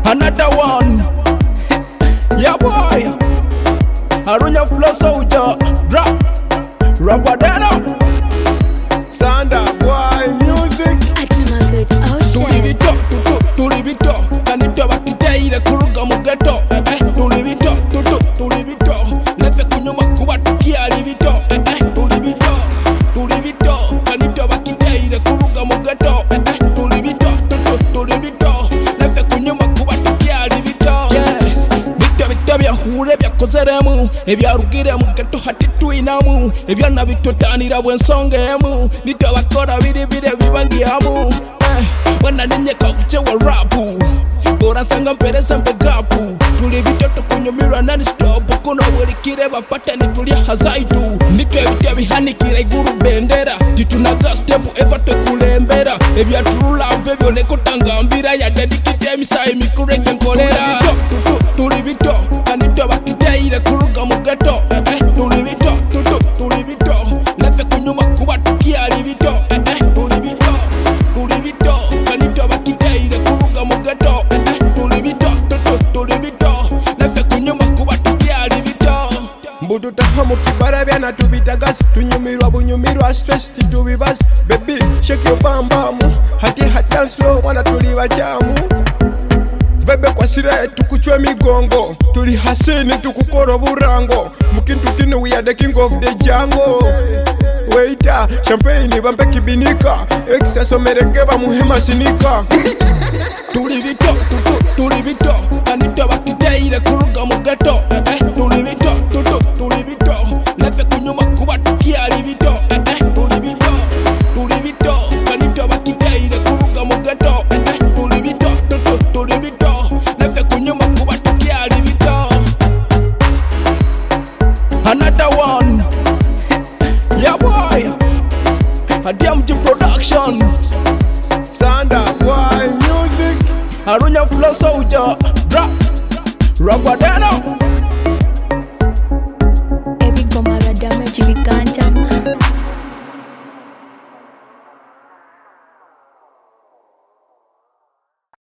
Another one. Yeah boy. Arunya flow soldier. Drop. Rabadana. Sanda boy music. Tulibito. Kanito bakitaire kuruga mu ghetto. Tulibito. Lefe kunyuma kuba tukiali bito. Tulibito. Kanito bakitaire kuruga mu ghetto. Tulibito. Lefe kunyuma kuba tukiali bito. Bito byahure byakozeremu. Ebyarugire mu ghetto hati twinamu. Ebyana bitotanira bwensonga emu. Nito bakora biribire bibagyamu. Wana ninyeka kuchewa rapu Bora nsanga mpereza mpegapu Tuli bitoto kunyumirwa nani stop Kuno welikire bapata nitulia hazaitu Nitwe vitia bihanikira iguru bendera Titunaga stepu eva tekulembera Ebya true love evyo leko tangambira Ya dedikite misai mikureke nkolera Tuli bito Kanito bakiteire kuruga mugeto Tuli bito Lefe kunyuma kuba tukiali bito Mbudu tahamu kibara byana tubitagas Tunyumirwa bunyumirwa stress titubibas Baby shake your bam bam Hati hatan slow wana tuliwa chamu Bebe kwa sire tukuchwe migongo Tuli hasini tukukoro burango Mukintu kinu we are the king of the jungle Waiter champagne bampe kibinika Excesso merekeba muhima sinika Tulibito Kanito bakiteire kuruga mu ghetto Tulibito Lefe kunyuma kuba tukiali bito Tulibito Kanito bakiteire kuruga mu ghetto Tulibito Lefe kunyuma kuba tukiali bito Another one. Yeah boy. Adiamji production. Sanda boy music. Arunya flow soldier. Drop. Rabadana. Every come out of damage we can